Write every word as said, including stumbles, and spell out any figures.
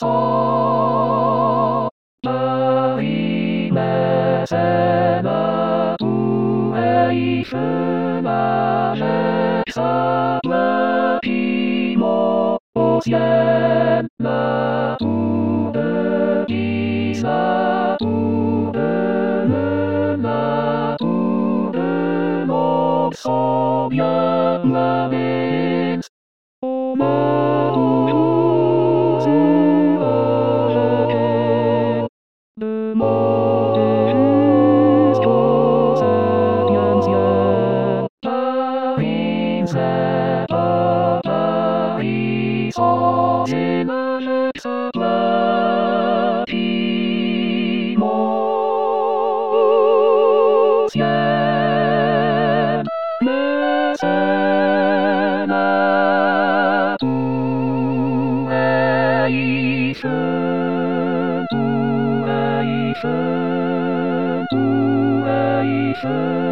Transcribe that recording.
so Dai mecena tutejszy Marzec zaplepi moc jedna tudy i natury natury moc sobie na więc Schön, du, ey, schön, du, ey, schön.